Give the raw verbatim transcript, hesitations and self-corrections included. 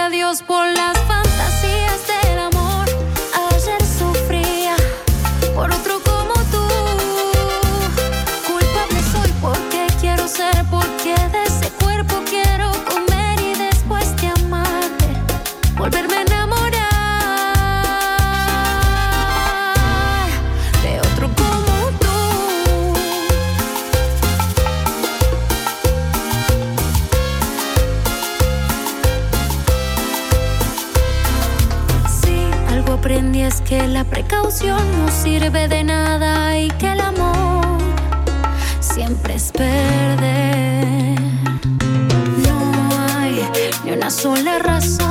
a Dios por las fantasías del amor. Ayer sufría por otro como tú. Culpable soy porque quiero ser, porque de ese cuerpo quiero comer y después de amarte volverme a enamorar de otro como tú. Sí, algo aprendí es que la precaución no sirve de nada y que el amor siempre es perder. No hay ni una sola razón